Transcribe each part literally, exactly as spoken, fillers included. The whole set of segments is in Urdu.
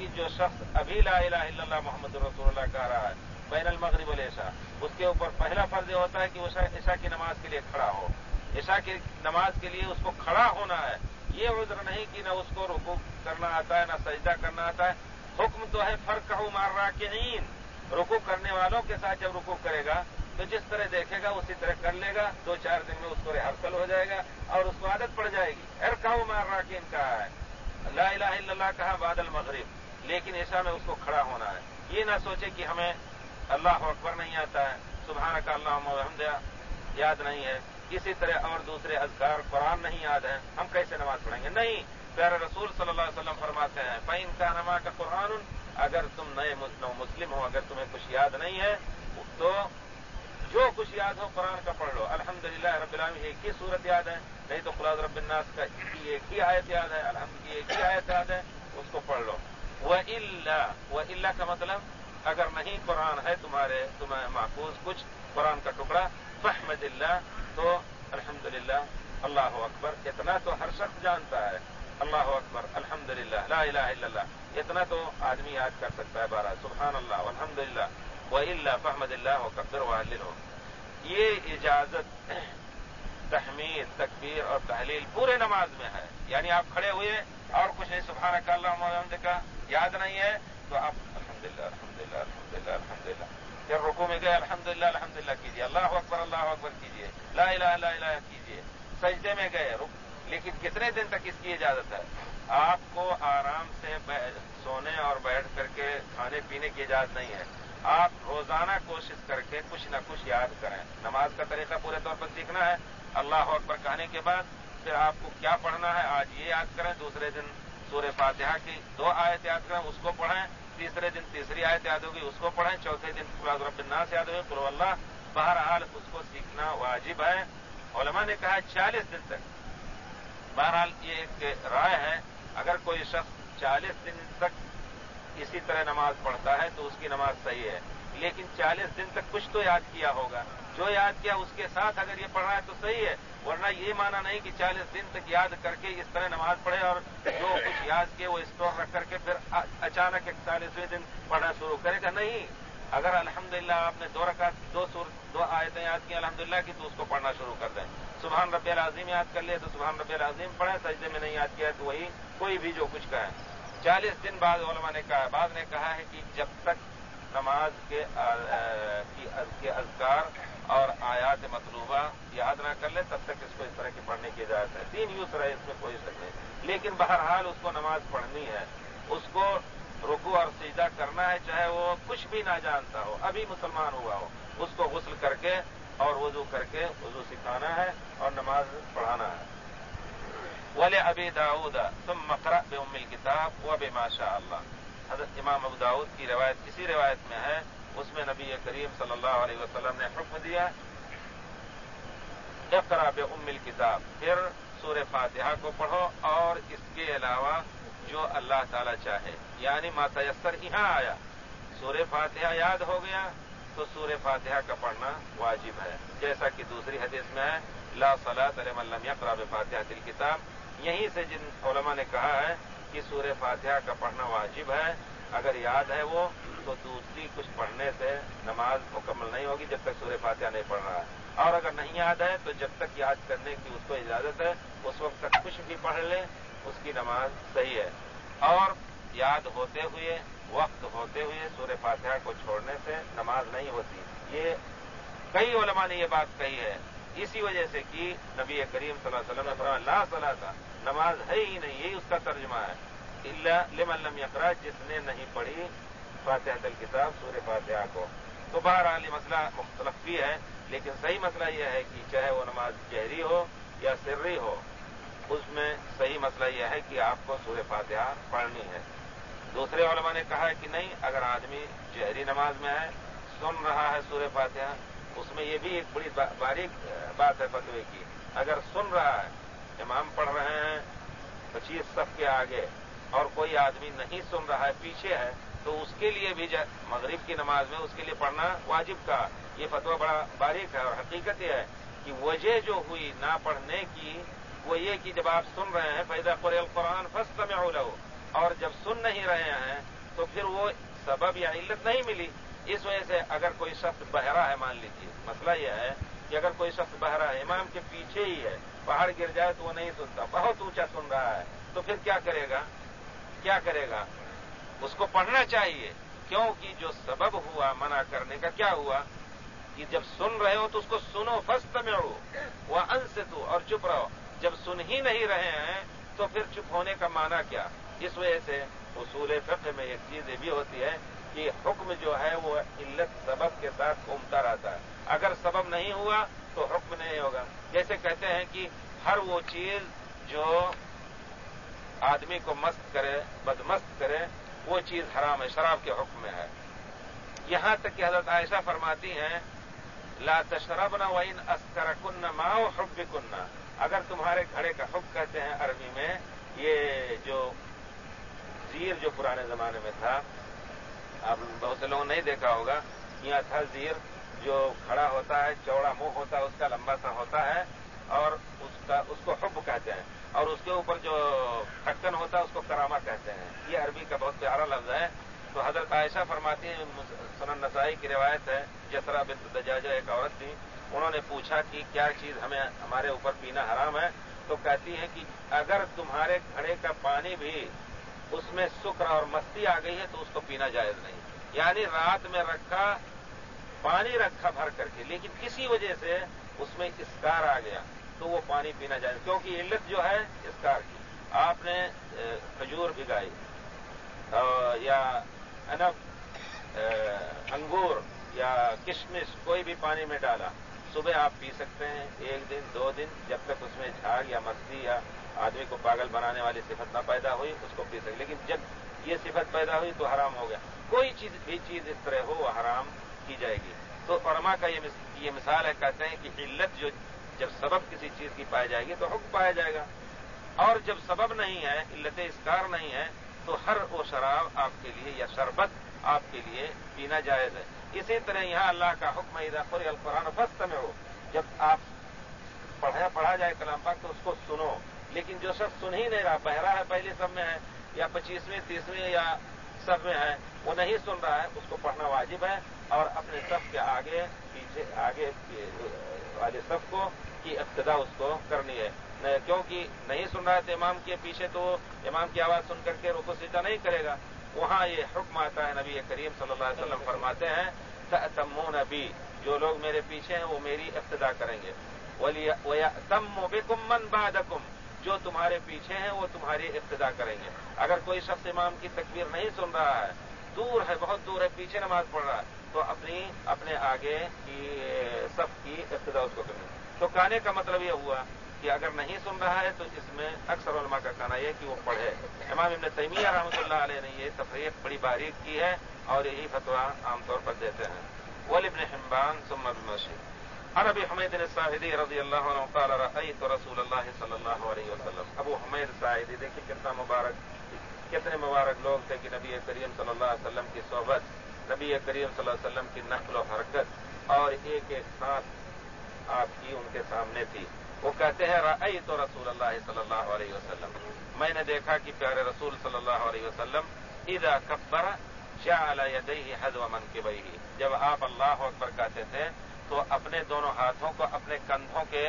जो शख्स अभी ला इलाहा इल्लल्लाह मुहम्मद रसूलुल्लाह कह रहा है बैन अल मगरिब वल इशा, उसके ऊपर पहला फर्ज होता है कि वो इशा की नमाज के लिए खड़ा हो। इशा की नमाज के लिए उसको खड़ा होना है। ये उज्र नहीं कि न उसको रुकू करना आता है, न सजदा करना आता है। हुक्म तो है फरकहू मार राकिईन, रुकू करने वालों के साथ जब रुकू करेगा तो जिस तरह देखेगा उसी तरह कर लेगा। दो चार दिन में उसको रिहर्सल हो जाएगा और उसको आदत पड़ जाएगी। इरकाऊ मार राकिईन कहा है, ला इलाहा इल्लल्लाह कहा बादल मगरिब, लेकिन ईशा में उसको खड़ा होना है। ये ना सोचे कि हमें अल्लाह अकबर नहीं आता है, सुबहानक अल्लाहुम्मा व बिहम्दिक याद नहीं है, इसी तरह और दूसरे अज़कार कुरान नहीं याद है, हम कैसे नमाज पढ़ेंगे? नहीं, प्यारे रसूल सल्लल्लाहु अलैहि वसल्लम फरमाते हैं फ़इन कान मा का कुरान, अगर तुम नए मुस्लिम हो, अगर तुम्हें कुछ याद नहीं है तो जो कुछ याद हो कुरान का पढ़ लो। अल्हम्दुलिल्लाह रब्बिल आलमीन एक ही सूरत याद है, नहीं तो कुल औज़ु बिरब्बिन नास का एक ही आयत याद है, अल्हम्द की एक ही आयत याद है, उसको पढ़ लो। व इल्ला, व इल्ला का मतलब अगर नहीं कुरान है तुम्हारे तुम्हें महफूज कुछ कुरान का टुकड़ा, फहमदिल्लाह, तो अल्हम्दुलिल्लाह अल्लाहु अकबर, इतना तो हर शख्स जानता है। अल्लाहु अकबर अल्हम्दुलिल्लाह ला इलाहा इल्लल्लाह, इतना तो आदमी याद कर सकता है बारह सुभान अल्लाह अल्हम्दुलिल्लाह व इल्ला फहमदिल्लाह व कब्बिर व हल्लिलहु। ये इजाजत तहमीद तकबीर और तहलील पूरे नमाज में है। यानी आप खड़े हुए और कुछ नहीं, सुभानक अल्लाहुम्मा व बिहम्दिक याद नहीं है तो आप अल्हम्दुलिल्लाह अल्हम्दुलिल्लाह अल्हम्दुलिल्लाह अल्हम्दुलिल्लाह, फिर रुकू में गए अल्हम्दुलिल्लाह अल्हम्दुलिल्लाह कीजिए, अल्लाहु अकबर अल्लाहु अकबर कीजिए, ला इलाहा इल्ला इल्लाह कीजिए, सजदे में गए रुक। लेकिन कितने दिन तक इसकी इजाजत है? आपको आराम से सोने और बैठ करके खाने पीने की इजाजत नहीं है। आप रोजाना कोशिश करके कुछ न कुछ याद करें। नमाज का तरीका पूरे तौर पर सीखना है। अल्लाहु अकबर कहने के बाद फिर आपको क्या पढ़ना है आज ये याद करें, दूसरे दिन सूरह फातिहा की दो आयत याद करें, उसको पढ़ें, तीसरे दिन तीसरी आयत याद होगी उसको पढ़ें, चौथे दिन कुल औज़ु बिरब्बिन नास याद होगी, कुल हुवल्लाह। बहरहाल उसको सीखना वाजिब है। उलमा ने कहा चालीस दिन तक। बहरहाल ये एक राय है, अगर कोई शख्स चालीस दिन तक इसी तरह नमाज पढ़ता है तो उसकी नमाज सही है, लेकिन चालीस दिन तक कुछ तो याद किया होगा, जो याद किया उसके साथ अगर ये पढ़ रहा है तो सही है। वरना ये माना नहीं कि चालीस दिन तक याद करके इस तरह नमाज पढ़े और जो कुछ याद किए वो स्टोर रख करके फिर अचानक इकतालीसवें दिन पढ़ना शुरू करेगा। नहीं, अगर अल्हम्दुलिल्लाह आपने दो रकात दो सूर दो आयतें याद की अल्हम्दुलिल्लाह की तो उसको पढ़ना शुरू कर दें। सुभान रब्बियल आज़ीम याद कर लिए तो सुभान रब्बियल आज़ीम पढ़ें, सजदे में नहीं याद किया तो वही कोई भी जो कुछ कहें। चालीस दिन बाद उलमा ने कहा, बाद ने कहा है कि जब तक नमाज के आ, आ, की, के अज़कार और आयात मतलूबा याद ना कर ले तब तक इसको इस तरह की पढ़ने की इजाजत है। तीन यूसर है, इसमें कोई शक नहीं। लेकिन बहरहाल उसको नमाज पढ़नी है, उसको रुकू और सिजदा करना है, चाहे वो कुछ भी ना जानता हो, अभी मुसलमान हुआ हो, उसको गुस्ल करके और वजू करके वजू सिखाना है और नमाज पढ़ाना है। वले अबी दाऊद सुम्मा क़रा बि उम्मिल किताब व बिमा शा अल्लाह। हज़रत इमाम अबू दाऊद की रिवायत, किसी रिवायत में है, उसमें नबी करीम सल्लल्लाहु अलैहि वसल्लम ने हुक्म दिया इक़रा बि उम्मिल किताब, फिर सूरह फातिहा को पढ़ो और इसके अलावा जो अल्लाह ताला चाहे, यानी मा तयस्सर। यहां आया सूरह फातिहा याद हो गया तो सूरह फातिहा का पढ़ना वाजिब है, जैसा कि दूसरी हदीस में है ला सलात लिमन लम यक़रा बि फातिहातिल किताब। यहीं से जिन उलमा ने कहा है कि सूरह फातिहा का पढ़ना वाजिब है, अगर याद है वो तो दूसरी कुछ पढ़ने से नमाज मुकम्मल नहीं होगी जब तक सूरह फातिहा नहीं पढ़ रहा है। और अगर नहीं याद है तो जब तक याद करने की उसको इजाजत है उस वक्त तक कुछ भी पढ़ ले, उसकी नमाज सही है। और याद होते हुए, वक्त होते हुए सूरह फातिहा को छोड़ने से नमाज नहीं होती। ये कई उलमा ने ये बात कही है, इसी वजह से कि नबी करीम सल्लल्लाहु अलैहि वसल्लम ने फरमाया ला सलाता, नमाज है ही नहीं, यही उसका तर्जुमा है, इल्ला लिमन लम यक़रा, जिसने नहीं पढ़ी फातिहातुल किताब सूरह फातिहा को। तो बहरहाल ये मसला मुख्तलिफ भी है, लेकिन सही मसला यह है कि चाहे वो नमाज जहरी हो या सिर्री हो, उसमें सही मसला यह है कि आपको सूरह फातिहा पढ़नी है। दूसरे उलमा ने कहा है कि नहीं, अगर आदमी जहरी नमाज में है, सुन रहा है सूरह फातिहा, उसमें यह भी एक बड़ी बारीक बात है फतवे की। अगर सुन रहा है, इमाम पढ़ रहे हैं पच्चीस सफ के आगे और कोई आदमी नहीं सुन रहा है, पीछे है, तो उसके लिए भी मगरिब की नमाज में उसके लिए पढ़ना वाजिब का। ये फतवा बड़ा बारीक है और हकीकत यह है कि वजह जो हुई ना पढ़ने की वो ये कि जब आप सुन रहे हैं फैज़ा क़ुरिअल क़ुरआन फ़स्तमिऊ लहू, और जब सुन नहीं रहे हैं تو پھر وہ سبب یا علت نہیں ملی. اس وجہ سے اگر کوئی شخص بہرا ہے, مان لیجیے مسئلہ یہ ہے کہ اگر کوئی شخص بہرا ہے, امام کے پیچھے ہی ہے, پہاڑ گر جائے تو وہ نہیں سنتا, بہت اونچا سن رہا ہے, تو پھر کیا کرے گا کیا کرے گا اس کو پڑھنا چاہیے, کیونکہ جو سبب ہوا منع کرنے کا کیا ہوا کہ جب سن رہے ہو تو اس کو سنو, فاستمعوا وانصتوا, اور چپ رہو. جب سن ہی نہیں رہے ہیں تو پھر چپ ہونے کا معنی کیا. اس وجہ سے اصول فقہ میں ایک چیز یہ بھی ہوتی ہے کہ حکم جو ہے وہ علت سبب کے ساتھ گھومتا رہتا ہے. اگر سبب نہیں ہوا تو حکم نہیں ہوگا. جیسے کہتے ہیں کہ ہر وہ چیز جو آدمی کو مست کرے, بدمست کرے, وہ چیز حرام ہے, شراب کے حکم میں ہے. یہاں تک کہ حضرت عائشہ فرماتی ہیں لا تشربن وان اسکرکن ما حبکن, اگر تمہارے گھڑے کا حب کہتے ہیں عربی میں, یہ جو زیر جو پرانے زمانے میں تھا, اب بہت سے لوگوں نے نہیں دیکھا ہوگا, یہاں تھا زیر جو کھڑا ہوتا ہے, چوڑا منہ ہوتا ہے, اس کا لمبا سا ہوتا ہے, اور اس کا اس کو حب کہتے ہیں, اور اس کے اوپر جو ڈھکن ہوتا ہے اس کو کرامہ کہتے ہیں. یہ عربی کا بہت پیارا لفظ ہے. تو حضرت عائشہ فرماتی ہیں, سنن نسائی کی روایت ہے, جسرا بنت دجاجہ ایک عورت تھی, انہوں نے پوچھا کہ کیا چیز ہمیں ہمارے اوپر پینا حرام ہے, تو کہتی ہیں کہ اگر تمہارے گھڑے کا پانی بھی اس میں سکر اور مستی آ گئی ہے تو اس کو پینا جائز نہیں. یعنی رات میں رکھا پانی رکھا بھر کر کے, لیکن کسی وجہ سے اس میں اسکار آ گیا تو وہ پانی پینا جائز, کیونکہ علت جو ہے اسکار کی. آپ نے کھجور بھگائی یا انب, انگور یا کشمش کوئی بھی پانی میں ڈالا, صبح آپ پی سکتے ہیں, ایک دن دو دن, جب تک اس میں جھاگ یا مستی یا آدمی کو پاگل بنانے والی صفت نہ پیدا ہوئی اس کو پی سکتے. لیکن جب یہ صفت پیدا ہوئی تو حرام ہو گیا. کوئی چیز بھی چیز اس طرح ہو وہ حرام کی جائے گی. تو علماء کا یہ مثال ہے, کہتے ہیں کہ علت جو جب سبب کسی چیز کی پائی جائے گی تو حکم پایا جائے گا, اور جب سبب نہیں ہے, علت اسکار نہیں ہے, تو ہر وہ شراب آپ کے لیے یا شربت آپ کے لیے پینا جائز ہے. اسی طرح یہاں اللہ کا حکم اذا قرئ القرآن فاستمعوا, جب آپ پڑھا پڑھا جائے کلام پاک تو اس کو سنو. لیکن جو شخص سن ہی نہیں رہا, بہرا ہے, پہلی سب میں ہے یا پچیسویں تیسویں یا سب میں ہے, وہ نہیں سن رہا ہے, اس کو پڑھنا واجب ہے, اور اپنے صف کے آگے پیچھے آگے والے صف کو کی ابتدا اس کو کرنی ہے. کیونکہ نہیں سن رہا ہے تو امام کے پیچھے تو امام کی آواز سن کر کے رکوع سجدہ نہیں کرے گا. وہاں یہ حکم آتا ہے, نبی کریم صلی اللہ علیہ وسلم فرماتے ہیں تأتمون بی, جو لوگ میرے پیچھے ہیں وہ میری ابتدا کریں گے. وَيَأْتَمُّ بِكُم مَّن بَعْدَكُم, جو تمہارے پیچھے ہیں وہ تمہاری ابتدا کریں گے. اگر کوئی شخص امام کی تکبیر نہیں سن رہا ہے, دور ہے, بہت دور ہے, پیچھے نماز پڑھ رہا ہے, تو اپنی اپنے آگے کی صف کی ابتدا اس کو کریں گے. تو کہنے کا مطلب یہ ہوا کہ اگر نہیں سن رہا ہے تو اس میں اکثر علماء کا کہنا یہ کہ وہ پڑھے. امام ابن تیمیہ رحمۃ اللہ علیہ نے یہ تفریق بڑی باریک کی ہے, اور یہی فتویٰ عام طور پر دیتے ہیں. ولابن حبان ثم ابن مشی عن ابی حمید الساعدی رضی اللہ عنہ قال رأیت رسول اللہ صلی اللہ علیہ وسلم. ابو حمید الساعدی, دیکھیں کتنا مبارک, کتنے مبارک لوگ تھے کہ نبی کریم صلی اللہ علیہ وسلم کی صحبت, نبی کریم صلی اللہ علیہ وسلم کی نقل و حرکت, اور ایک ایک سانس آپ کی ان کے سامنے تھی. وہ کہتے ہیں رأیت رسول اللہ صلی اللہ علیہ وسلم, میں نے دیکھا کہ پیارے رسول صلی اللہ علیہ وسلم اذا کبر جعل یدیہ حذو منکبیہ, جب آپ اللہ اکبر کہتے تھے تو اپنے دونوں ہاتھوں کو اپنے کندھوں کے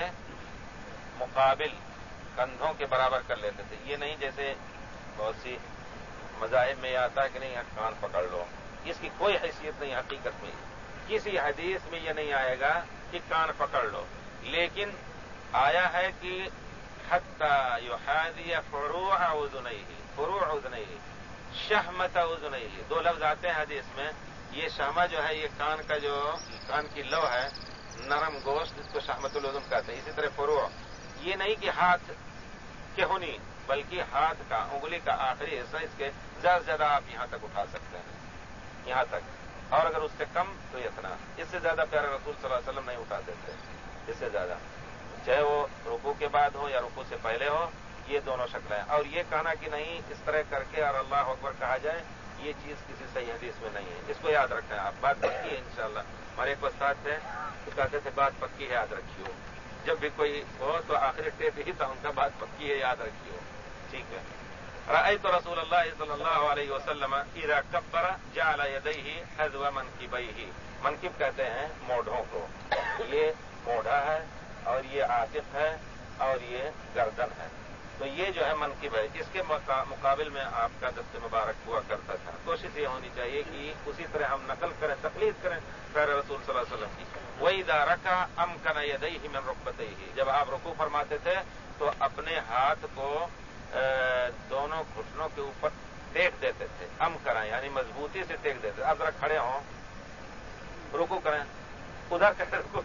مقابل, کندھوں کے برابر کر لیتے تھے. یہ نہیں جیسے بہت سی مذاہب میں یہ آتا ہے کہ نہیں کان پکڑ لو, اس کی کوئی حیثیت نہیں. حقیقت میں کسی حدیث میں یہ نہیں آئے گا کہ کان پکڑ لو, لیکن آیا ہے کہ حتی یحاذی فروع اذنیہ, فروع اذنیہ, شحمۃ اذنیہ, دو لفظ آتے ہیں حدیث میں. یہ شہمہ جو ہے یہ کان کا جو کان کی لو ہے, نرم گوشت, جس کو شحمۃ الاذن کہتے ہیں. اسی طرح فروع, یہ نہیں کہ ہاتھ کے ہونی, بلکہ ہاتھ کا انگلی کا آخری حصہ, اس کے زیادہ سے زیادہ آپ یہاں تک اٹھا سکتے ہیں, یہاں تک, اور اگر اس سے کم تو اتنا. اس سے زیادہ پیارے رسول صلی اللہ علیہ وسلم نہیں اٹھاتے تھے, اس سے زیادہ, چاہے وہ رکوع کے بعد ہو یا رکوع سے پہلے ہو. یہ دونوں شکلیں ہیں. اور یہ کہنا کہ نہیں اس طرح کر کے اور اللہ اکبر کہا جائے, یہ چیز کسی صحیح حدیث میں نہیں ہے. اس کو یاد رکھیں آپ, بات پکی ہے انشاءاللہ. ہمارے ایک استاد تھے تو کہتے تھے بات پکی ہے یاد رکھیو, جب بھی کوئی ہو تو آخری ٹیپ ہی تھا ان کا, بات پکی ہے یاد رکھیو. ٹھیک ہے, رأيت رسول اللہ صلی اللہ علیہ وسلم اذا کبر جعل یدیہ حذو منکبیہ. منکب کہتے ہیں موڑھوں کو. یہ موڑھا ہے اور یہ عاتق ہے اور یہ گردن ہے. تو یہ جو ہے منکب ہے. اس کے مقابل میں آپ کا دست مبارک ہوا کرتا تھا. کوشش یہ ہونی چاہیے کہ اسی طرح ہم نقل کریں, تقلید کریں پیارے رسول صلی اللہ علیہ وسلم کی. وَإِذَا رَكَعَ أَمْكَنَ يَدَيْهِ مِنْ رُكْبَتَيْهِ. جب آپ رکوع فرماتے تھے تو اپنے ہاتھ کو دونوں گھٹنوں کے اوپر ٹیک دیتے تھے. ام کریں یعنی مضبوطی سے ٹیک دیتے. اب ذرا کھڑے ہوں, رکوع کریں, ادھر کریں رکوع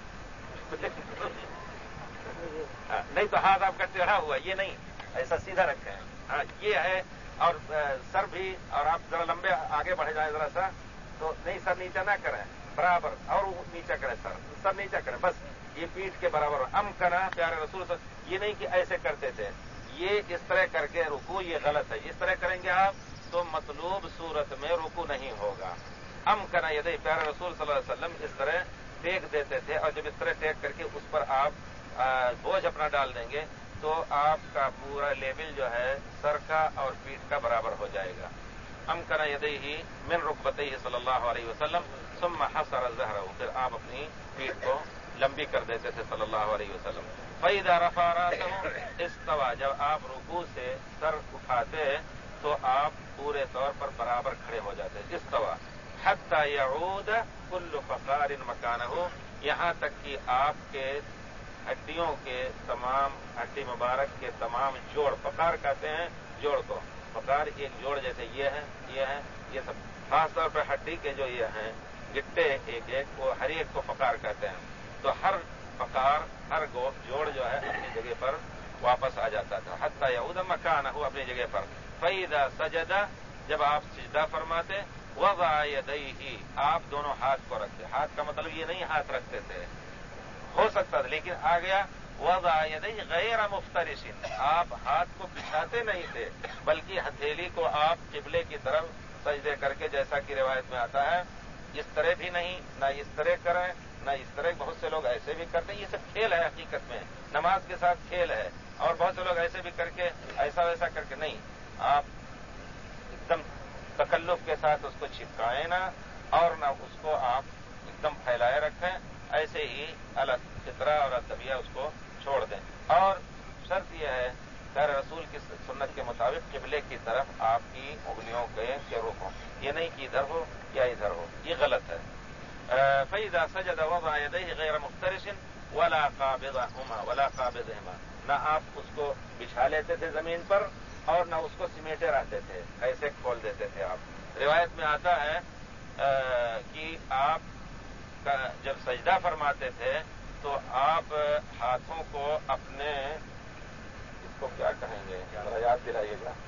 نہیں تو ہاتھ آپ کا ٹیڑھا ہوا, یہ نہیں, ایسا سیدھا رکھیں. ہاں یہ ہے. اور سر بھی, اور آپ ذرا لمبے آگے بڑھ جائیں ذرا سا, تو نہیں سر نیچا نہ کریں, برابر, اور نیچا کریں, سر سر نیچا کریں, بس یہ پیٹھ کے برابر. ام کرنا پیارے رسول صلی اللہ علیہ وسلم, یہ نہیں کہ ایسے کرتے تھے, یہ اس طرح کر کے رکوع, یہ غلط ہے. اس طرح کریں گے آپ تو مطلوب صورت میں رکوع نہیں ہوگا. ام کرنا یہ دے پیارے رسول صلی اللہ علیہ وسلم اس طرح ٹیک دیتے تھے, اور جب اس طرح ٹیک کر کے اس پر آپ بوجھ اپنا ڈال دیں گے تو آپ کا پورا لیول جو ہے سر کا اور پیٹھ کا برابر ہو جائے گا. ام کرنا یدیہ من رکبتیہ صلی اللہ علیہ وسلم ثم حسر ظہرہ. پھر آپ اپنی پیٹھ کو لمبی کر دیتے تھے صلی اللہ علیہ وسلم. فَإِذَا رَفَعَ رَأْسَهُ اسْتَوَى. جب آپ رکوع سے سر اٹھاتے تو آپ پورے طور پر برابر کھڑے ہو جاتے. استوى حتى يعود كل فقار مكانه. یہاں تک کہ آپ کے ہڈیوں کے تمام, ہڈی مبارک کے تمام جوڑ, فقار کہتے ہیں جوڑ کو. فقار ایک جوڑ جیسے یہ ہے, یہ ہے, یہ سب خاص طور پر ہڈی کے جو یہ ہیں گٹے ایک ایک, وہ ہر ایک کو فقار کہتے ہیں. تو ہر فقار, ہر گو جوڑ جو ہے اپنی جگہ پر واپس آ جاتا تھا. حتی یعود مکانہ, اپنی جگہ پر. فَإِذَا سَجَدَ. جب آپ سجدہ فرماتے, وَضَعَ يَدَيْهِ. آپ دونوں ہاتھ کو رکھتے. ہاتھ کا مطلب یہ نہیں ہاتھ رکھتے تھے, ہو سکتا تھا لیکن آ گیا وَضَعَ يَدَيْهِ غَيْرَ مُفْتَرِشٍ. آپ ہاتھ کو بچھاتے نہیں تھے بلکہ ہتھیلی کو آپ قبلے کی طرف سجدے کر کے, جیسا کہ روایت میں آتا ہے, اس طرح بھی نہیں, نہ اس طرح کریں نہ اس طرح. بہت سے لوگ ایسے بھی کرتے ہیں, یہ سب کھیل ہے حقیقت میں, نماز کے ساتھ کھیل ہے. اور بہت سے لوگ ایسے بھی کر کے ایسا ویسا کر کے نہیں, آپ ایک دم تکلف کے ساتھ اس کو چپکائیں نہ, اور نہ اس کو آپ ایک دم پھیلائے رکھیں. ایسے ہی الگ فطرہ اور طبیعہ اس کو چھوڑ دیں. اور شرط یہ ہے پیارے رسول کی سنت کے مطابق قبلے کی طرف آپ کی انگلیوں کے رخ ہوں, یہ نہیں کہ ادھر ہو یا ادھر ہو, یہ غلط ہے. فَإِذَا سَجَدَ وَضَعَ يَدَيْهِ غَيْرَ مُفْتَرِشٍ وَلَا قَابِضَهُمَا وَلَا قَابِضِهِمَا. نہ آپ اس کو بچھا لیتے تھے زمین پر اور نہ اس کو سمیٹے رہتے تھے, ایسے کھول دیتے تھے آپ. روایت میں آتا ہے کہ آپ جب سجدہ فرماتے تھے تو آپ ہاتھوں کو اپنے, اس کو کیا کہیں گے, یاد دلائیے گا,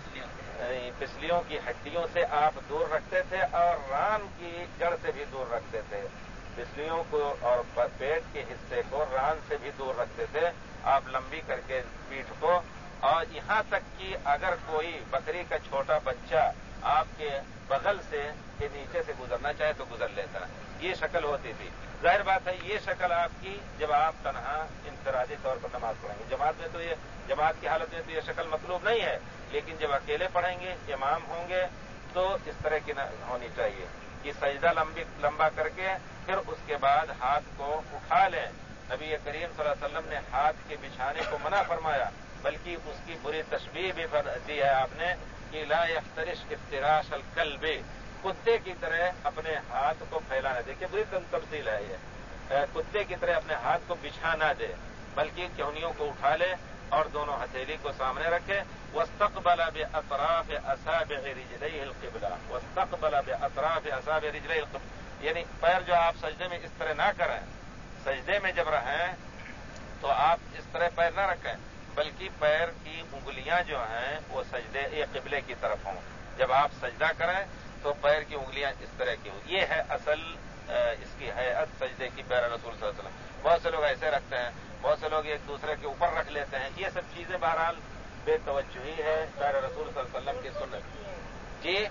پسلیوں کی ہڈیوں سے آپ دور رکھتے تھے اور ران کی جڑ سے بھی دور رکھتے تھے. پسلیوں کو اور پیٹ کے حصے کو ران سے بھی دور رکھتے تھے آپ, لمبی کر کے پیٹھ کو. اور یہاں تک کہ اگر کوئی بکری کا چھوٹا بچہ آپ کے بغل سے کے نیچے سے گزرنا چاہے تو گزر لیتا. یہ شکل ہوتی تھی. ظاہر بات ہے یہ شکل آپ کی جب آپ تنہا انفرادی طور پر نماز پڑھیں گے. جماعت میں تو یہ جماعت کی حالت میں تو یہ شکل مطلوب نہیں ہے, لیکن جب اکیلے پڑھیں گے, امام ہوں گے, تو اس طرح کی ہونی چاہیے کہ سجدہ لمبی لمبا کر کے پھر اس کے بعد ہاتھ کو اٹھا لیں. نبی کریم صلی اللہ علیہ وسلم نے ہاتھ کے بچھانے کو منع فرمایا, بلکہ اس کی بری تشبیہ بھی دی ہے آپ نے کہ لا یفترش افتراش الکلب, کتے کی طرح اپنے ہاتھ کو پھیلانا. دیکھیے بری تفصیل ہے یہ, کتے کی طرح اپنے ہاتھ کو بچھا نہ دے بلکہ کہنیوں کو اٹھا لے اور دونوں ہتھیلی کو سامنے رکھے. واستقبل باطراف اصابع رجليه القبلہ. واستقبل باطراف اصابع رجليه القبلہ, یعنی پیر جو آپ سجدے میں اس طرح نہ کریں, سجدے میں جب رہیں تو آپ اس طرح پیر نہ رکھیں بلکہ پیر کی انگلیاں جو ہیں وہ سجدے یا قبلے کی طرف ہوں. جب آپ سجدہ کریں تو پیر کی انگلیاں اس طرح کی ہوں. یہ ہے اصل اس کی حیت سجدے کی پیارے رسول صلی اللہ علیہ وسلم. بہت سے لوگ ایسے رکھتے ہیں, بہت سے لوگ ایک دوسرے کے اوپر رکھ لیتے ہیں. یہ سب چیزیں بہرحال بے توجہی ہے پیارے رسول صلی اللہ علیہ وسلم کی سنت. جی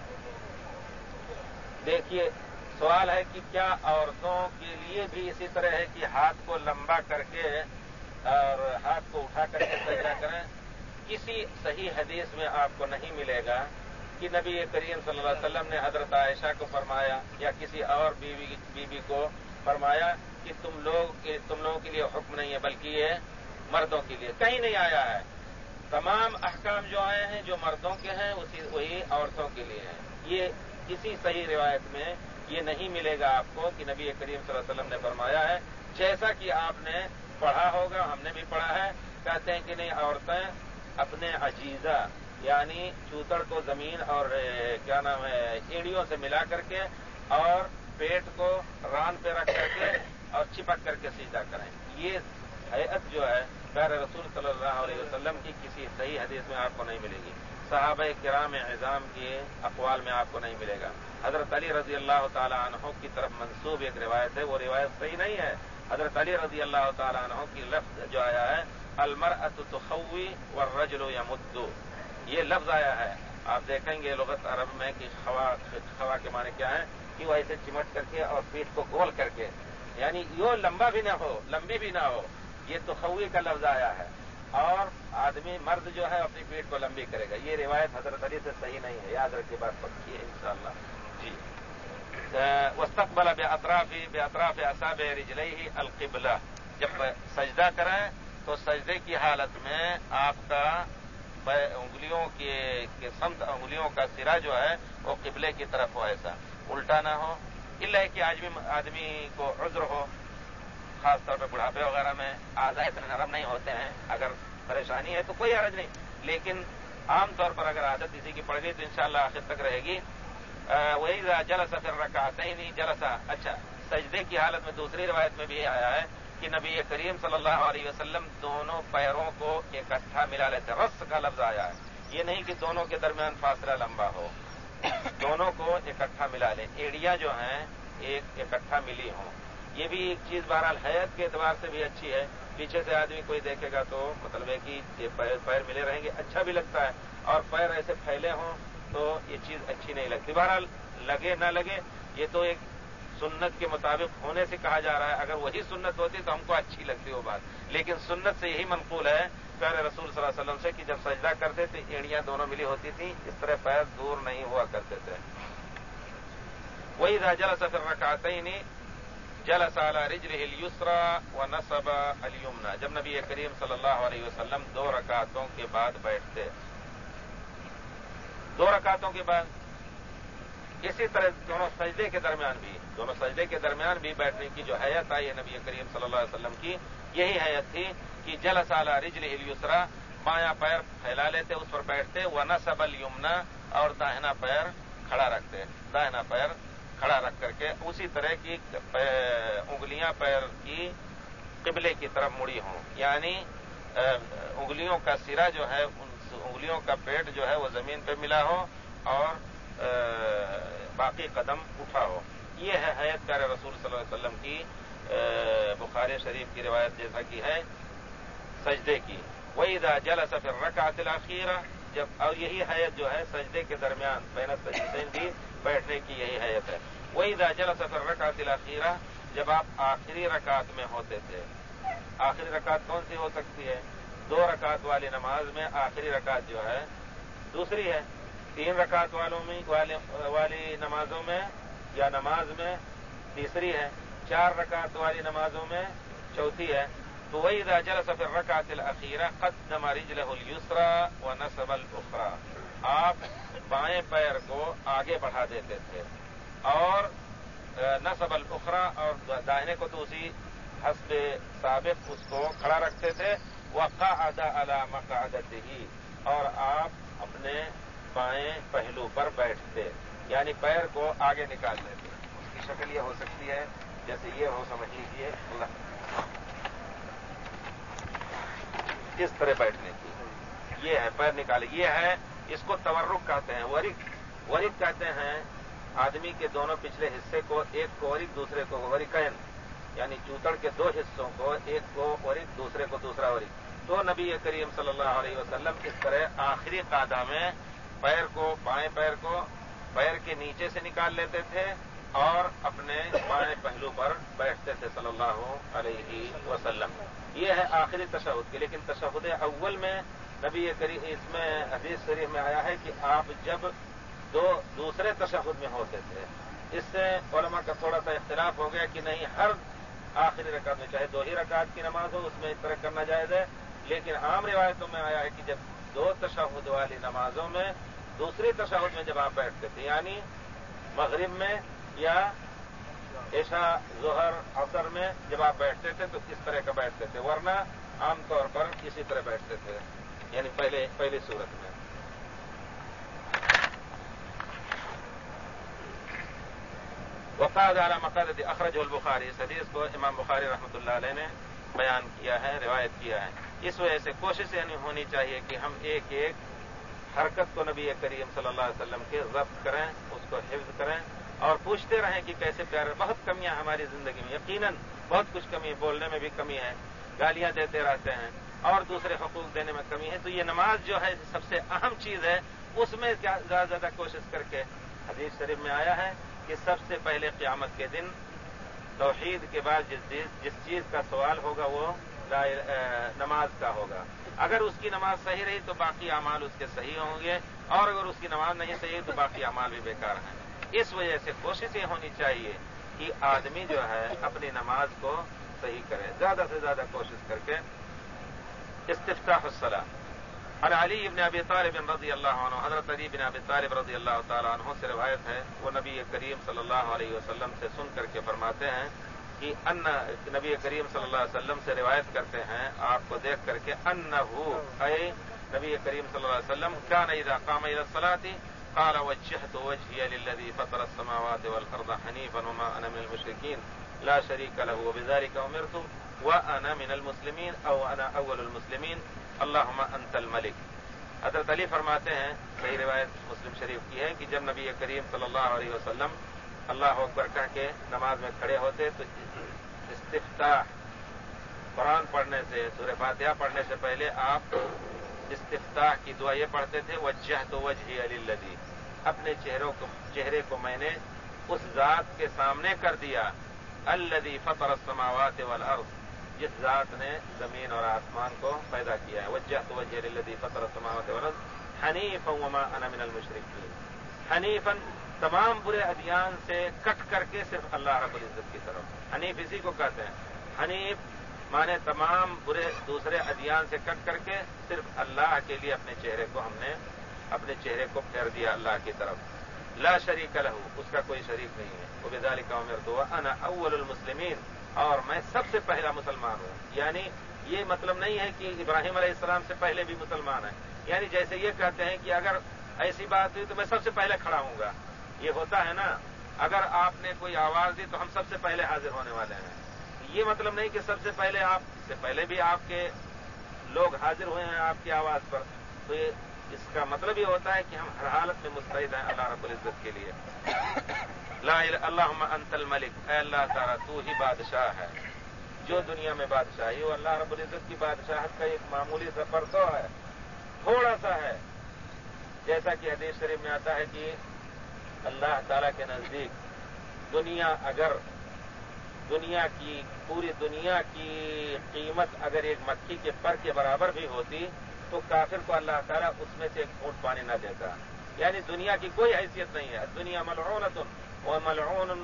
دیکھیے سوال ہے کہ کیا عورتوں کے لیے بھی اسی طرح ہے کہ ہاتھ کو لمبا کر کے اور ہاتھ کو اٹھا کر کے سجدہ کریں؟ کسی صحیح حدیث میں آپ کو نہیں ملے گا کہ نبی کریم صلی اللہ علیہ وسلم نے حضرت عائشہ کو فرمایا یا کسی اور بیوی بیوی کو فرمایا کہ تم لوگ تم لوگوں کے لیے حکم نہیں ہے بلکہ یہ مردوں کے لیے. کہیں نہیں آیا ہے. تمام احکام جو آئے ہیں جو مردوں کے ہیں اسی وہی عورتوں کے لیے ہیں. یہ کسی صحیح روایت میں یہ نہیں ملے گا آپ کو کہ نبی کریم صلی اللہ علیہ وسلم نے فرمایا ہے. جیسا کہ آپ نے پڑھا ہوگا, ہم نے بھی پڑھا ہے, کہتے ہیں کہ نہیں عورتیں اپنے عجیزہ یعنی چوتڑ کو زمین اور کیا نام ہے ایڑیوں سے ملا کر کے اور پیٹ کو ران پہ رکھ کر کے اور چپک کر کے سجدہ کریں. یہ ہیئت جو ہے پیارے رسول صلی اللہ علیہ وسلم کی کسی صحیح حدیث میں آپ کو نہیں ملے گی. صحابہ کرام اعظام کے اقوال میں آپ کو نہیں ملے گا. حضرت علی رضی اللہ تعالی عنہ کی طرف منسوب ایک روایت ہے, وہ روایت صحیح نہیں ہے. حضرت علی رضی اللہ تعالی عنہ کی لفظ جو آیا ہے المرأۃ تخوی والرجل یمد, یہ لفظ آیا ہے. آپ دیکھیں گے لغت عرب میں کہ خوا خوا کے معنی کیا ہے کہ وہ ایسے چمٹ کر کے اور پیٹ کو گول کر کے یعنی یوں لمبا بھی نہ ہو لمبی بھی نہ ہو, یہ تخوی کا لفظ آیا ہے. اور آدمی مرد جو ہے اپنی پیٹ کو لمبی کرے گا. یہ روایت حضرت علی سے صحیح نہیں ہے, یاد رکھیے بات پکی ہے انشاءاللہ. جی واستقبل باطراف باطراف اصابع رجلیہ القبلہ, جب سجدہ کریں تو سجدے کی حالت میں آپ کا انگلیوں کے سمت انگلیوں کا سرا جو ہے وہ قبلے کی طرف ہو, ایسا الٹا نہ ہو. الا کہ آدمی آدمی کو عذر ہو, خاص طور پہ بڑھاپے وغیرہ میں اعضاء اتنے نرم نہیں ہوتے ہیں, اگر پریشانی ہے تو کوئی حرج نہیں, لیکن عام طور پر اگر عادت کسی کی پڑ گئی تو انشاءاللہ آخر تک رہے گی. وہی جلسہ پھر رکعتین نہیں جلسہ. اچھا, سجدے کی حالت میں دوسری روایت میں بھی آیا ہے کہ نبی کریم صلی اللہ علیہ وسلم دونوں پیروں کو اکٹھا ملا لیتے. رس کا لفظ آیا ہے, یہ نہیں کہ دونوں کے درمیان فاصلہ لمبا ہو, دونوں کو اکٹھا ملا لیں. ایڑیاں جو ہیں ایک اکٹھا ملی ہوں. یہ بھی ایک چیز بہرحال حیت کے اعتبار سے بھی اچھی ہے. پیچھے سے آدمی کوئی دیکھے گا تو مطلب ہے کہ پیر پیر ملے رہیں گے, اچھا بھی لگتا ہے. اور پیر ایسے پھیلے ہوں تو یہ چیز اچھی نہیں لگتی. بہرحال لگے نہ لگے یہ تو ایک سنت کے مطابق ہونے سے کہا جا رہا ہے. اگر وہی سنت ہوتی تو ہم کو اچھی لگتی وہ بات, لیکن سنت سے یہی منقول ہے پیارے رسول صلی اللہ علیہ وسلم سے کہ جب سجدہ کرتے تھے ایڑیاں دونوں ملی ہوتی تھیں, اس طرح پیر دور نہیں ہوا کرتے تھے. وَإِذَا جَلَسَ فِي الرَّكْعَتَيْنِ جلس على رجله اليسرى ونصب اليمنى, جب نبی کریم صلی اللہ علیہ وسلم دو رکعتوں کے بعد بیٹھتے, دو رکعتوں کے بعد اسی طرح دونوں سجدے کے درمیان بھی دونوں سجدے کے درمیان بھی بیٹھنے کی جو حیت آئی ہے نبی کریم صلی اللہ علیہ وسلم کی, یہی حیت تھی کہ جلس على رجله اليسرى, بایاں پیر پھیلا لیتے اس پر بیٹھتے, ونصب اليمنى, اور داہنا پیر کھڑا رکھتے, داہنا پیر کھڑا رکھ کر کے اسی طرح کی انگلیاں پیر کی قبلے کی طرف مڑی ہوں, یعنی انگلیوں کا سرا جو ہے انگلیوں کا پیٹ جو ہے وہ زمین پہ ملا ہو اور باقی قدم اٹھا ہو. یہ ہے حیت پیارے رسول صلی اللہ علیہ وسلم کی بخاری شریف کی روایت جیسا کی ہے سجدے کی. وَإِذَا جَلَسَ فِي الرَّكْعَةِ الْأَخِيرَةِ, جب اور یہی حیت جو ہے سجدے کے درمیان بین السجدتین بھی بیٹھنے کی یہی حیت ہے. وَإِذَا جَلَسَ فِي الرَّكْعَةِ الْأَخِيرَةِ, جب آپ آخری رکعت میں ہوتے تھے. آخری رکعت کون سی ہو سکتی ہے؟ دو رکعت والی نماز میں آخری رکعت جو ہے دوسری ہے. تین رکعت والوں میں والی نمازوں میں یا نماز میں تیسری ہے. چار رکعت والی نمازوں میں چوتھی ہے. تو وَإِذَا جَلَسَ فِي الرَّكْعَةِ الْأَخِيرَةِ قَدَّمَ رِجْلَهُ الْيُسْرَى وَنَصَبَ الْأُخْرَى, آپ بائیں پیر کو آگے بڑھا دیتے تھے اور نصب الاخرى, اور داہنے کو تو اسی حسب سابق اس کو کھڑا رکھتے تھے. وقعد على مقعدته, اور آپ اپنے بائیں پہلو پر بیٹھتے, یعنی پیر کو آگے نکال لیتے. اس کی شکل یہ ہو سکتی ہے جیسے یہ ہو, سمجھ لیجیے اس طرح بیٹھنے کی, یہ ہے پیر نکالے. یہ ہے اس کو تورک کہتے ہیں. ورک ورک کہتے ہیں آدمی کے دونوں پچھلے حصے کو, ایک کو ورک دوسرے کو ورکین, یعنی چوتڑ کے دو حصوں کو, ایک کو ورک دوسرے کو دوسرا ورک. تو نبی کریم صلی اللہ علیہ وسلم اس طرح آخری قعدہ میں پیر کو, بائیں پیر کو پیر کے نیچے سے نکال لیتے تھے اور اپنے بائیں پہلو پر بیٹھتے تھے صلی اللہ علیہ وسلم. یہ ہے آخری تشہد کی. لیکن تشہد اول میں نبی کریم اس میں حدیث شریف میں آیا ہے کہ آپ جب دو دوسرے تشہد میں ہوتے تھے، اس سے علماء کا تھوڑا سا اختلاف ہو گیا کہ نہیں ہر آخری رکعت میں چاہے دو ہی رکعت کی نماز ہو اس میں اس طرح کرنا جائز ہے، لیکن عام روایتوں میں آیا ہے کہ جب دو تشہد والی نمازوں میں دوسری تشہد میں جب آپ بیٹھتے تھے، یعنی مغرب میں یا عشاء ظہر عصر میں جب آپ بیٹھتے تھے تو اس طرح کا بیٹھتے تھے، ورنہ عام طور پر اسی طرح بیٹھتے تھے، یعنی پہلے پہلی صورت میں۔ وقاد علی مقادۃ اخرجہ البخاری، اس حدیث کو امام بخاری رحمۃ اللہ علیہ نے بیان کیا ہے، روایت کیا ہے۔ اس وجہ سے کوشش یعنی ہونی چاہیے کہ ہم ایک ایک حرکت کو نبی کریم صلی اللہ علیہ وسلم کے ضبط کریں، اس کو حفظ کریں اور پوچھتے رہیں کہ کیسے پیارے۔ بہت کمیاں ہماری زندگی میں، یقیناً بہت کچھ کمی، بولنے میں بھی کمی ہے، گالیاں دیتے رہتے ہیں اور دوسرے حقوق دینے میں کمی ہے، تو یہ نماز جو ہے سب سے اہم چیز ہے، اس میں زیادہ زیادہ کوشش کر کے حدیث شریف میں آیا ہے کہ سب سے پہلے قیامت کے دن توحید کے بعد جس جس چیز کا سوال ہوگا وہ نماز کا ہوگا۔ اگر اس کی نماز صحیح رہی تو باقی اعمال اس کے صحیح ہوں گے، اور اگر اس کی نماز نہیں صحیح تو باقی اعمال بھی بیکار ہیں۔ اس وجہ سے کوشش یہ ہونی چاہیے کہ آدمی جو ہے اپنی نماز کو صحیح کرے، زیادہ سے زیادہ کوشش کر کے۔ استفتاح الصلاۃ عن علی بن ابی طالب رضی اللہ عنہ، حضرت علی بن ابی طالب رضی اللہ تعالیٰ عنہ سے روایت ہے، وہ نبی کریم صلی اللہ علیہ وسلم سے سن کر کے فرماتے ہیں کہ ان نبی کریم صلی اللہ علیہ وسلم سے روایت کرتے ہیں آپ کو دیکھ کر کے، انہو اے نبی کریم صلی اللہ علیہ وسلم کان اذا قام الى الصلاۃ قال وجهت وجهي للذي فطر السماوات والارض حنيفا وما انا من المشركين لا شريك له وبذلك امرت وانا من المسلمين او انا اول المسلمين اللهم انت الملك۔ حضرت علی فرماتے ہیں، صحیح روایت مسلم شریف کی ہے کہ جب نبی کریم صلی اللہ علیہ وسلم اللہ اکبر کہہ کے نماز میں کھڑے ہوتے تو استفتاح قرآن پڑھنے سے، سورہ فاتحہ پڑھنے سے پہلے آپ استفتاح کی دعا یہ پڑھتے تھے، وجہت وجہی للذی، اپنے چہروں کو چہرے کو میں نے اس ذات کے سامنے کر دیا، الذی فطر السماوات والارض، جس ذات نے زمین اور آسمان کو پیدا کیا ہے، وجہت وجہی للذی فطر السماوات والارض حنیفا وما انا من المشرکین، حنیفا تمام برے ادیان سے کٹ کر کے صرف اللہ رب العزت کی طرف، حنیف اسی کو کہتے ہیں، حنیف مانے تمام برے دوسرے ادیان سے کٹ کر کے صرف اللہ کے لیے اپنے چہرے کو ہم نے اپنے چہرے کو پھیر دیا اللہ کی طرف، لا شریک لہ، اس کا کوئی شریک نہیں ہے، وبذالک امرت وانا اول المسلمین، اور میں سب سے پہلا مسلمان ہوں۔ یعنی یہ مطلب نہیں ہے کہ ابراہیم علیہ السلام سے پہلے بھی مسلمان ہیں، یعنی جیسے یہ کہتے ہیں کہ اگر ایسی بات ہوئی تو میں سب سے پہلے کھڑا ہوں گا، یہ ہوتا ہے نا، اگر آپ نے کوئی آواز دی تو ہم سب سے پہلے حاضر ہونے والے ہیں، یہ مطلب نہیں کہ سب سے پہلے آپ سے پہلے بھی آپ کے لوگ حاضر ہوئے ہیں آپ کی آواز پر، تو یہ اس کا مطلب یہ ہوتا ہے کہ ہم ہر حالت میں مستعد ہیں اللہ رب العزت کے لیے۔ لا اللہم انت الملک، اے اللہ تعالیٰ تو ہی بادشاہ ہے، جو دنیا میں بادشاہی وہ اللہ رب العزت کی بادشاہت کا ایک معمولی سا پرتو ہے، تھوڑا سا ہے، جیسا کہ حدیث شریف میں آتا ہے کہ اللہ تعالیٰ کے نزدیک دنیا اگر دنیا کی پوری دنیا کی قیمت اگر ایک مکھی کے پر کے برابر بھی ہوتی تو کافر کو اللہ تعالیٰ اس میں سے ایک گھونٹ پانی نہ دیتا، یعنی دنیا کی کوئی حیثیت نہیں ہے، دنیا ملعونۃ وملعون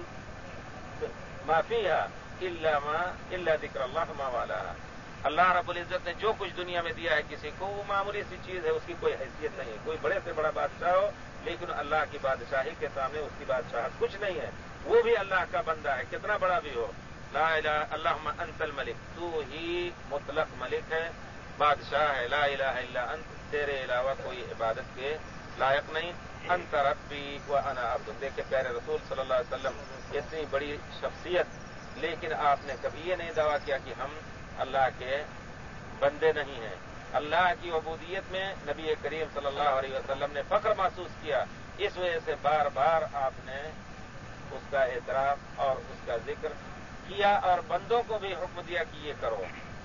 ما فیہا الا ما الا ذکر اللہ ما والاہا، اللہ رب العزت نے جو کچھ دنیا میں دیا ہے کسی کو وہ معمولی سی چیز ہے، اس کی کوئی حیثیت نہیں ہے، کوئی بڑے سے بڑا بادشاہ ہو لیکن اللہ کی بادشاہی کے سامنے اس کی بادشاہت کچھ نہیں ہے، وہ بھی اللہ کا بندہ ہے کتنا بڑا بھی ہو۔ لا الہ اللہم انت الملک، تو ہی مطلق ملک ہے، بادشاہ ہے، لا الہ الا انت، تیرے علاوہ کوئی عبادت کے لائق نہیں، انت ربی وانا عبد۔ دیکھیں پیارے رسول صلی اللہ علیہ وسلم اتنی بڑی شخصیت، لیکن آپ نے کبھی یہ نہیں دعویٰ کیا کہ ہم اللہ کے بندے نہیں ہیں، اللہ کی عبودیت میں نبی کریم صلی اللہ علیہ وسلم نے فخر محسوس کیا، اس وجہ سے بار بار آپ نے اس کا اعتراف اور اس کا ذکر کیا اور بندوں کو بھی حکم دیا کہ یہ کرو،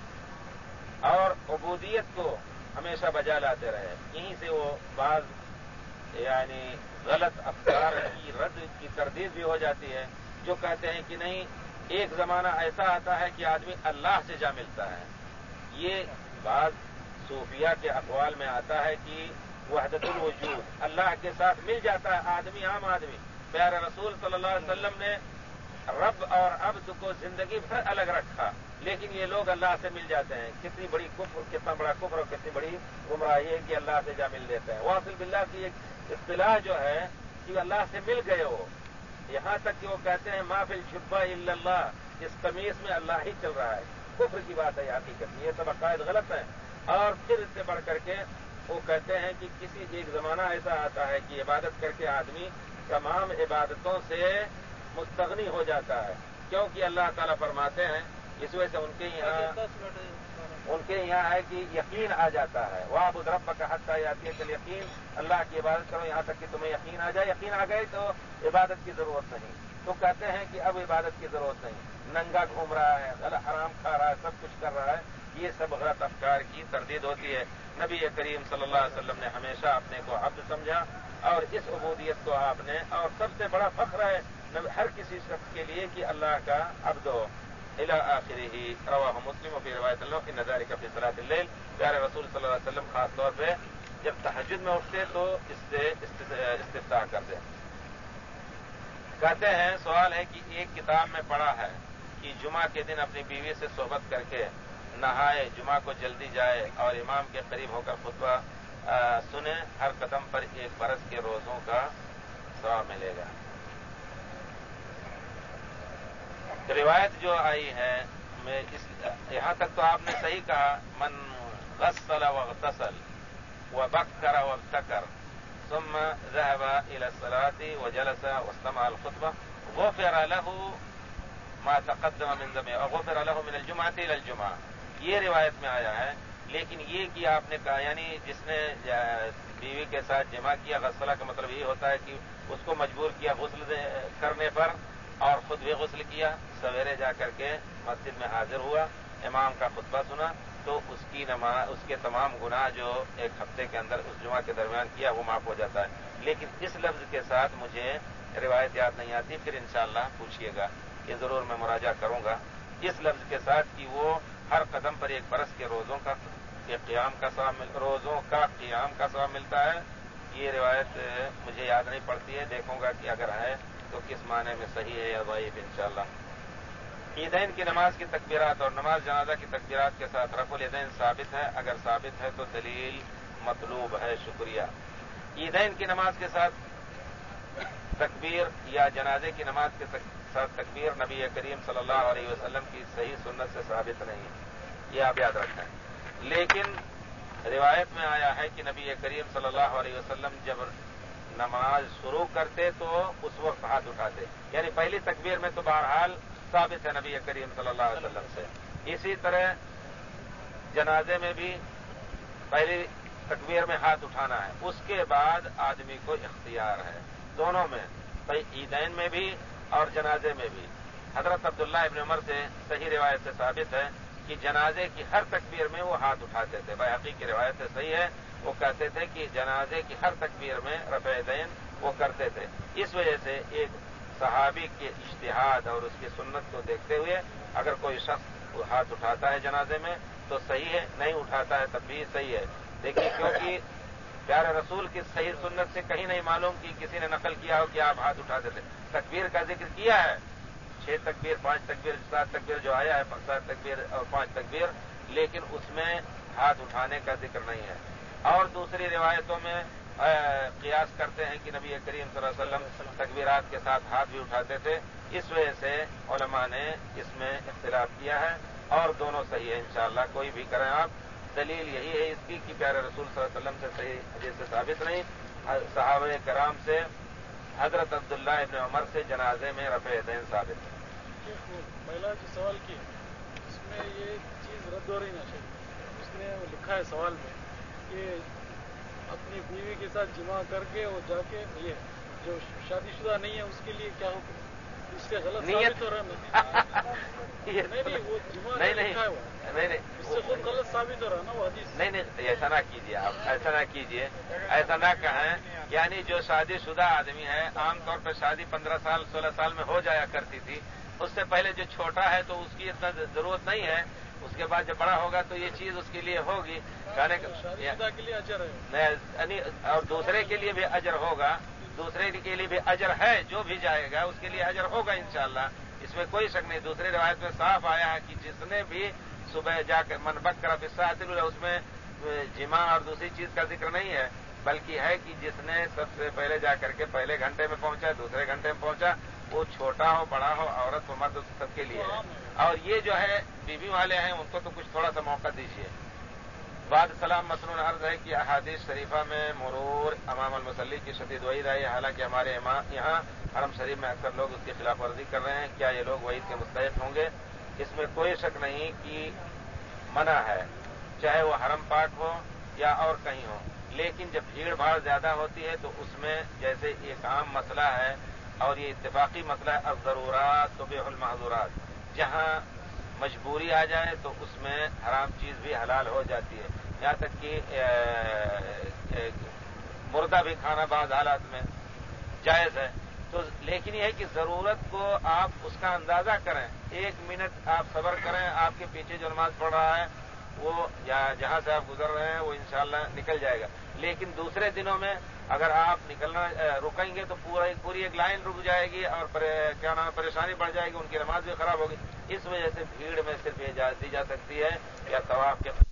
اور عبودیت کو ہمیشہ بجا لاتے رہے۔ یہیں سے وہ بعض یعنی غلط افکار کی رد کی تردید بھی ہو جاتی ہے، جو کہتے ہیں کہ نہیں ایک زمانہ ایسا آتا ہے کہ آدمی اللہ سے جا ملتا ہے، یہ بعض صوفیہ کے اقوال میں آتا ہے کہ وحدت الوجود اللہ کے ساتھ مل جاتا ہے آدمی، عام آدمی. پیارے رسول صلی اللہ علیہ وسلم نے رب اور عبد کو زندگی بھر الگ رکھا، لیکن یہ لوگ اللہ سے مل جاتے ہیں. کتنی بڑی کفر، کتنا بڑا کفر اور کتنی بڑی گمراہی ہے کہ اللہ سے جا مل لیتے ہیں. واصل باللہ کی ایک اصطلاح جو ہے کہ اللہ سے مل گئے ہو، یہاں تک کہ وہ کہتے ہیں ما فی الجبہ الا اللہ، اس قمیص میں اللہ ہی چل رہا ہے. کفر کی بات ہے حقیقت میں، یہ سب عقائد غلط ہیں. اور پھر اس سے بڑھ کر کے وہ کہتے ہیں کہ کسی ایک زمانہ ایسا آتا ہے کہ عبادت کر کے آدمی تمام عبادتوں سے مستغنی ہو جاتا ہے، کیونکہ اللہ تعالیٰ فرماتے ہیں اس وجہ سے ان کے یہاں ان کے یہاں ہے کہ یقین آ جاتا ہے. وَاعْبُدْ رَبَّكَ حَتَّىٰ يَأْتِيَكَ الْيَقِينُ، اللہ کی عبادت کرو یہاں تک کہ تمہیں یقین آ جائے. یقین آ گئے تو عبادت کی ضرورت نہیں. تو کہتے ہیں کہ اب عبادت کی ضرورت نہیں، ننگا گھوم رہا ہے، غلط حرام کھا رہا ہے، سب کچھ کر رہا ہے. یہ سب غلط افکار کی تردید ہوتی ہے. نبی کریم صلی اللہ علیہ وسلم نے ہمیشہ اپنے کو عبد سمجھا، اور اس عبودیت کو آپ نے، اور سب سے بڑا فخر ہے ہر کسی شخص کے لیے کہ اللہ کا عبد ہو. الی آخرہ، رواہ مسلم فی روایت اللہ ان ذلک فی صلاۃ اللیل. پیارے رسول صلی اللہ علیہ وسلم خاص طور پہ جب تہجد میں اٹھتے تو اس سے استفتاح کرتے. کہتے ہیں سوال ہے کہ ایک کتاب میں پڑھا ہے کہ جمعہ کے دن اپنی بیوی سے صحبت کر کے نہائے، جمعہ کو جلدی جائے اور امام کے قریب ہو کر خطبہ سنے، ہر قدم پر ایک برس کے روزوں کا ثواب ملے گا. روایت جو آئی ہے میں اس یہاں تک تو آپ نے صحیح کہا، من غسل واغتسل وبکر وابتکر ثم ذهب الى الصلاة وجلس واستمع الخطبہ غفر له ما تقدم من ذنبه وغفر له من الجمعة الى الجمعة. یہ روایت میں آیا ہے. لیکن یہ کہ آپ نے کہا یعنی جس نے بیوی کے ساتھ جمع کیا، غسلہ کا مطلب یہ ہوتا ہے کہ اس کو مجبور کیا غسل کرنے پر، اور خود بھی غسل کیا، سویرے جا کر کے مسجد میں حاضر ہوا، امام کا خطبہ سنا، تو اس کی نماز، اس کے تمام گناہ جو ایک ہفتے کے اندر اس جمعہ کے درمیان کیا وہ معاف ہو جاتا ہے. لیکن اس لفظ کے ساتھ مجھے روایت یاد نہیں آتی، پھر انشاءاللہ پوچھیے گا، یہ ضرور میں مراجعہ کروں گا. اس لفظ کے ساتھ کہ وہ ہر قدم پر ایک برس کے روزوں کا قیام کا ثواب، روزوں کا قیام کا ثواب ملتا ہے. یہ روایت مجھے یاد نہیں پڑتی ہے، دیکھوں گا کہ اگر ہے تو کس معنی میں صحیح ہے یا ضعیف انشاءاللہ. عیدین کی نماز کی تکبیرات اور نماز جنازہ کی تکبیرات کے ساتھ رفع الیدین ثابت ہے؟ اگر ثابت ہے تو دلیل مطلوب ہے. شکریہ. عیدین کی نماز کے ساتھ تکبیر یا جنازے کی نماز کے ساتھ تکبیر نبی کریم صلی اللہ علیہ وسلم کی صحیح سنت سے ثابت نہیں ہے، یہ آپ یاد رکھیں. لیکن روایت میں آیا ہے کہ نبی کریم صلی اللہ علیہ وسلم جب نماز شروع کرتے تو اس وقت ہاتھ اٹھاتے، یعنی پہلی تکبیر میں تو بہرحال ثابت ہے نبی کریم صلی اللہ علیہ وسلم سے. اسی طرح جنازے میں بھی پہلی تکبیر میں ہاتھ اٹھانا ہے، اس کے بعد آدمی کو اختیار ہے دونوں میں، عیدین میں بھی اور جنازے میں بھی. حضرت عبداللہ ابن عمر سے صحیح روایت سے ثابت ہے کہ جنازے کی ہر تکبیر میں وہ ہاتھ اٹھاتے تھے. بحقی کی روایت سے صحیح ہے، وہ کہتے تھے کہ جنازے کی ہر تکبیر میں رفع یدین وہ کرتے تھے. اس وجہ سے ایک صحابی کے اجتہاد اور اس کی سنت کو دیکھتے ہوئے اگر کوئی شخص ہاتھ اٹھاتا ہے جنازے میں تو صحیح ہے، نہیں اٹھاتا ہے تب بھی صحیح ہے. دیکھیے کیونکہ پیارے رسول کی صحیح سنت سے کہیں نہیں معلوم کہ کسی نے نقل کیا ہو کہ آپ ہاتھ اٹھاتے تھے. تکبیر کا ذکر کیا ہے، چھ تکبیر، پانچ تکبیر، سات تکبیر جو آیا ہے، سات تکبیر اور پانچ تکبیر، لیکن اس میں ہاتھ اٹھانے کا ذکر نہیں ہے. اور دوسری روایتوں میں قیاس کرتے ہیں کہ نبی کریم صلی اللہ علیہ وسلم تکبیرات کے ساتھ ہاتھ بھی اٹھاتے تھے. اس وجہ سے علماء نے اس میں اختلاف کیا ہے، اور دونوں صحیح ہے انشاءاللہ. کوئی بھی کریں آپ، دلیل یہی ہے اس کی کہ پیارے رسول صلی اللہ علیہ وسلم سے صحیح حدیث سے ثابت نہیں، صحابہ کرام سے، حضرت عبداللہ ابن عمر سے جنازے میں رفع یدین ثابت ہے. پہلا جو سوال کی اس میں یہ چیز رد ہو رہی نا شاید، اس نے لکھا ہے سوال میں کہ اپنی بیوی کے ساتھ جمع کر کے وہ جا کے یہ جو شادی شدہ نہیں ہے اس کے لیے کیا حکم؟ اس سے غلط ثابت ہو رہا ہے. نہیں نہیں وہ جمع لکھا ہے وہ، نہیں نہیں اس سے خود غلط ثابت ہو رہا ہے نا وہ حدیث. نہیں نہیں ایسا نہ کیجیے آپ، ایسا نہ کیجیے، ایسا نہ کہیں. یعنی جو شادی شدہ آدمی ہے، عام طور پر شادی پندرہ سال سولہ سال میں ہو جایا کرتی تھی. اس سے پہلے جو چھوٹا ہے تو اس کی اتنا ضرورت نہیں ہے، اس کے بعد جب بڑا ہوگا تو یہ چیز اس کے لیے ہوگی کھانے کے لیے اجر ہے اور دوسرے کے لیے بھی اجر ہوگا، دوسرے کے لیے بھی اجر ہے، جو بھی جائے گا اس کے لیے اجر ہوگا انشاءاللہ، اس میں کوئی شک نہیں۔ دوسری روایت میں صاف آیا ہے کہ جس نے بھی صبح جا کر من بکر فی الساعۃ الاولی، اس میں جماع اور دوسری چیز کا ذکر نہیں ہے، بلکہ ہے کہ جس نے سب سے پہلے جا کر کے پہلے گھنٹے میں پہنچا، دوسرے گھنٹے میں پہنچا، وہ چھوٹا ہو بڑا ہو عورت ہو مرد سب کے لیے ہے۔ اور یہ جو ہے بیوی والے ہیں ان کو تو کچھ تھوڑا سا موقع دیجیے۔ بعد سلام مسنون عرض ہے کہ احادیث شریفہ میں مرور امام المصلی کی شدید وعید آئی، حالانکہ ہمارے یہاں حرم شریف میں اکثر لوگ اس کی خلاف ورزی کر رہے ہیں، کیا یہ لوگ وعید کے مستحق ہوں گے؟ اس میں کوئی شک نہیں کہ منع ہے، چاہے وہ حرم پاک ہو یا اور کہیں ہو، لیکن جب بھیڑ بھاڑ زیادہ ہوتی ہے تو اس میں جیسے ایک عام مسئلہ ہے اور یہ اتفاقی مسئلہ ہے الضرورات تبیح المحظورات، جہاں مجبوری آ جائے تو اس میں حرام چیز بھی حلال ہو جاتی ہے، یہاں تک کہ مردہ بھی کھانا بعض حالات میں جائز ہے۔ تو لیکن یہ ہے کہ ضرورت کو آپ اس کا اندازہ کریں، ایک منٹ آپ صبر کریں، آپ کے پیچھے جو نماز پڑھ رہا ہے وہ جہاں سے آپ گزر رہے ہیں وہ انشاءاللہ نکل جائے گا، لیکن دوسرے دنوں میں اگر آپ نکلنا رکیں گے تو پورا پوری ایک لائن رک جائے گی اور کیا نام پریشانی بڑھ جائے گی، ان کی نماز بھی خراب ہوگی۔ اس وجہ سے بھیڑ میں صرف یہ دی جا سکتی ہے یا طواف کے